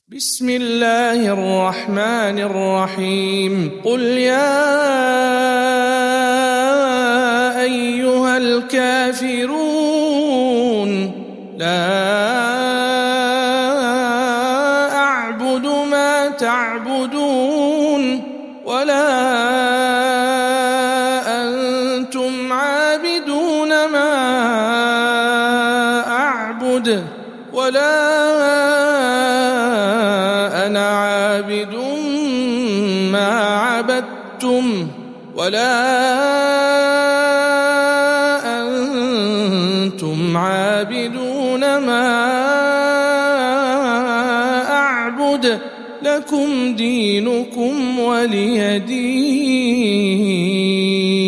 بسم الله الرحمن الرحيم قل يا أيها الكافرون لا أعبد ما تعبدون ولا أنتم عابدون ما أعبد ولا أنا عابد ما عبدتم ولا أنتم عابدون ما أعبد لكم دينكم ولي دين.